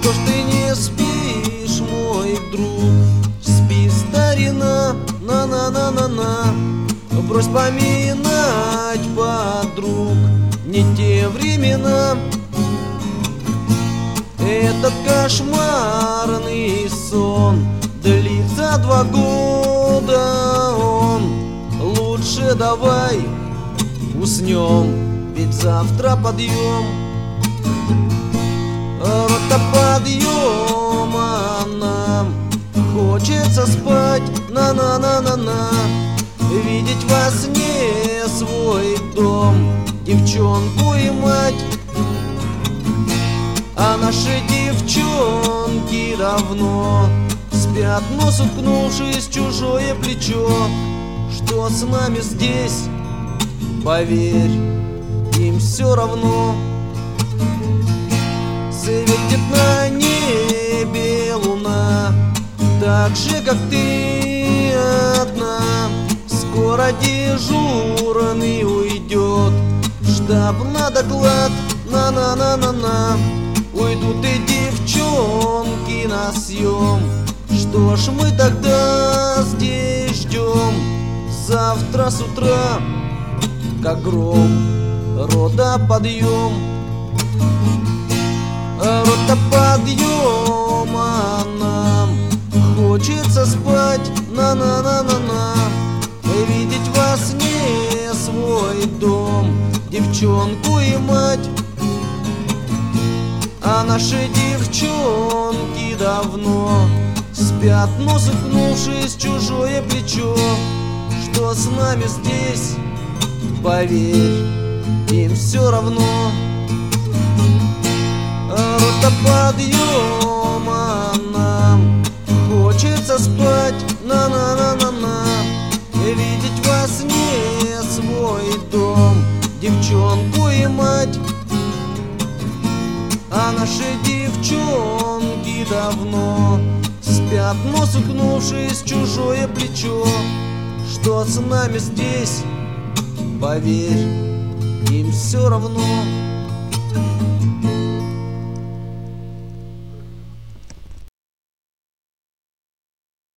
Что ж ты не спишь, мой друг? Спи, старина, на-на-на-на-на. Брось поминать подруг, не те времена. Этот кошмарный сон длится 2 года. Лучше давай уснем, ведь завтра подъем. Рота подъема, нам хочется спать, на-на-на-на-на. Видеть во сне свой дом, девчонку и мать. А наши девчонки давно спят, нос уткнувшись в чужое плечо. Что с нами здесь, поверь, им все равно. Светит на небе луна, так же, как ты одна. Скоро дежурный уйдет в штаб на доклад, на-на-на-на-на. Уйдут и девчонки на съем. Что ж мы тогда здесь ждем? Завтра с утра, как гром, рота подъем. Рота подъема, нам хочется спать, на-на-на-на-на. Видеть во сне свой дом, девчонку и мать. А наши девчонки давно спят, нос уткнувшись в чужое плечо. Что с нами здесь, поверь, им все равно. Рота подъема, нам хочется спать, на-на-на-на-на. Видеть во сне свой дом, девчонку и мать. А наши девчонки давно спят, нос уткнувшись в чужое плечо. Что с нами здесь, поверь, им все равно.